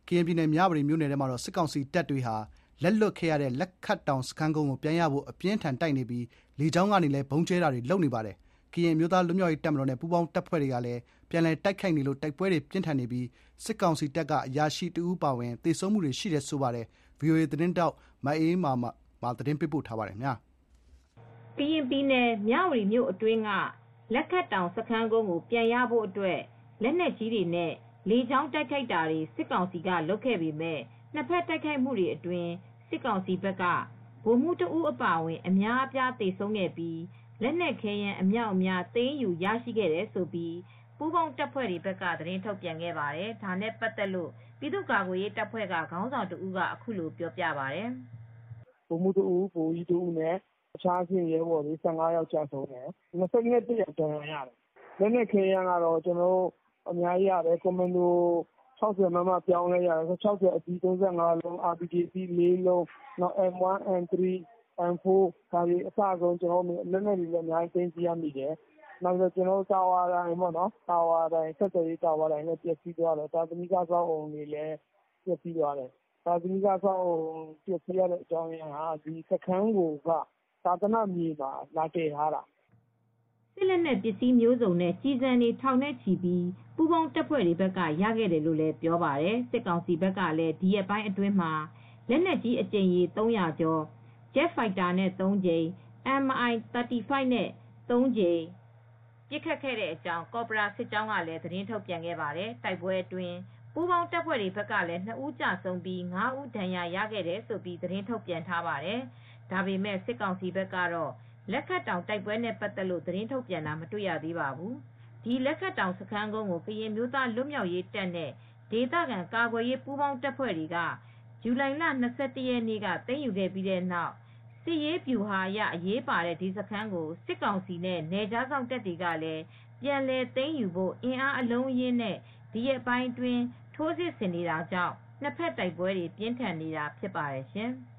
ရင်ပြည်နယ်မြဝတီမြို့နယ်ထဲမှာတော့စစ်ကောင်စီတပ်တွေဟာလက်လွတ်ခဲ့ရတဲ့လက်ခတ်တောင်စခန်းကုန်းကိုပြန်ရဖို့အပြင်းထန်တိုက်နေပြီးလေကြောင်းကနေလည်းဘုံကျဲတာတွေလုပ်နေပါတယ်။ကရင်မျိုးသားလွတ်မြောက်ရေးတပ်မတော်နဲ့ပူးပေါင်းတပ်ဖွဲ့တွေကလည်းပြန်လည်တိုက်ခိုက်နေလို့တိုက်ပွဲတွေပြင်းထန်နေပြီးစစ်ကောင်စီတပ်ကအရာရှိတဦးပါဝင်သေဆုံးမှုတွေရှိတယ်ဆိုပါတယ်။ VOA သတင်းတောက်မအေးမာသတင်းပေးပို့ထားပါတယ်။ကရင်ပြည်နယ်မြဝတီမြို့အတွင်းကလက်ခတ်တောင်စခန်းကုန်းကိုပြန်ရဖို့အတွက်လက်နက်ကြီးတွေနဲ့လေကြောင်းတိုက်ခိုက်တာတွေစစ်ကောင်စီကလုပ်ခဲ့ပေမဲ့နှစ်ဖက်တိုက်ခိုက်မှုတွေအတွင်းစစ်ကောင်စီဘက်ကဗိုလ်မှူးတဦးအပါအဝင်အများအပြားသေဆုံးခဲ့ပြီးလက်နက်ခဲယမ်းအမြောက်အများသိမ်းယူရရှိခဲ့တယ်လို့ပူးပေါင်းတပ်ဖွဲ့တွေဘက်ကသတင်းထုတ်ပြန်ခဲ့ပါတယ်။ဒါနဲ့ပတ်သက်လို့ပြည်သူ့ကာကွယ်ရေးတပ်ဖွဲ့ကခေါင်းဆောင်တဦးကအခုလိုပြောပြပါတယ်။ဗိုလ်မှူးတဦးဗိုလ်ကြီးတဦးနဲ့အခြားအဆင့်ရဲဘော်တွေ15ယောက်ကျဆုံးတယ်။21ယောက်ဒဏ်ရာရတယ်။လက်နက်ခဲယမ်းကတော့အများကြီးရတယ်။ကွန်မန်ဒို60 မမပြောင်းလဲရတယ်။60အစီး35လုံး RPG အစီး4လုံးနောက် M1 M3 M4 ဒါတွေအစအဆုံးလက်နက်တွေလည်းအများကြီးသိမ်းဆည်းရမိတယ်။နောက်ပြီးတာဝါတိုင်းဆက်သွယ်ရေးတာဝါတိုင်းလည်းပျက်စီးသွားတယ်။သာသနိကစောက်အုံတွေလည်းပျက်စီးသွားတယ်။သာသနိကစောက်အုံပျက်စီးရတဲ့အကြောင်းရင်းကဒီစခန်းကိုကသာသနာမြေမှာလာတည်ထားတာ။စစ်လက်နက်ပစ္စည်းမျိုးစုံနဲ့ကြီးစံတွေထောင်နဲ့ချီပြီးပူးပေါင်းတပ်ဖွဲ့တွေဘက်ကရခဲ့တယ်လို့လည်းပြောပါတယ်။စစ်ကောင်စီဘက်ကလည်းဒီရက်ပိုင်းအတွင်းမှာလက်နက်ကြီးအကြိမ်ရေ300ကျော် Jet Fighter နဲ့3ကြိမ် MI-35 နဲ့3ကြိမ်ပစ်ခတ်ခဲ့တဲ့အကြောင်းကော်ပိုရာစစ်ကြောင်းကလည်းသတင်းထုတ်ပြန်ခဲ့ပါတယ်။တိုက်ပွဲအတွင်းပူးပေါင်းတပ်ဖွဲ့တွေဘက်ကလည်း2ဦးကျဆုံးပြီး5ဦးဒဏ်ရာရခဲ့တယ်လို့သတင်းထုတ်ပြန်ထားပါတယ်။ဒါပေမဲ့စစ်ကောင်စီဘက်ကတော့လက်ခတ်တောင်တိုက်ပွဲနဲ့ပတ်သက်လို့သတင်းထုတ်ပြန်တာမတွေ့ရသေးပါဘူး။ဒီလက်ခတ်တောင်စခန်းကုန်းကိုကရင်မျိုးသားလွတ်မြောက်ရေးတပ်နဲ့ဒေသခံကာကွယ်ရေးပူးပေါင်းတပ်ဖွဲ့တွေကဇူလိုင်လ21ရက်နေ့ကသိမ်းယူခဲ့ပြီးတဲ့နောက်စစ်ရေးဗျူဟာအရအရေးပါတဲ့ဒီစခန်းကိုစစ်ကောင်စီနဲ့နယ်ခြားစောင့်တပ်တွေကလည်းပြန်လည်သိမ်းယူဖို့အင်အားအလုံးအရင်းနဲ့ဒီရက်ပိုင်းအတွင်းထိုးစစ်ဆင်နေတာကြောင့်နှစ်ဖက်တိုက်ပွဲတွေပြင်းထန်နေတာဖြစ်ပါတယ်ရှင်။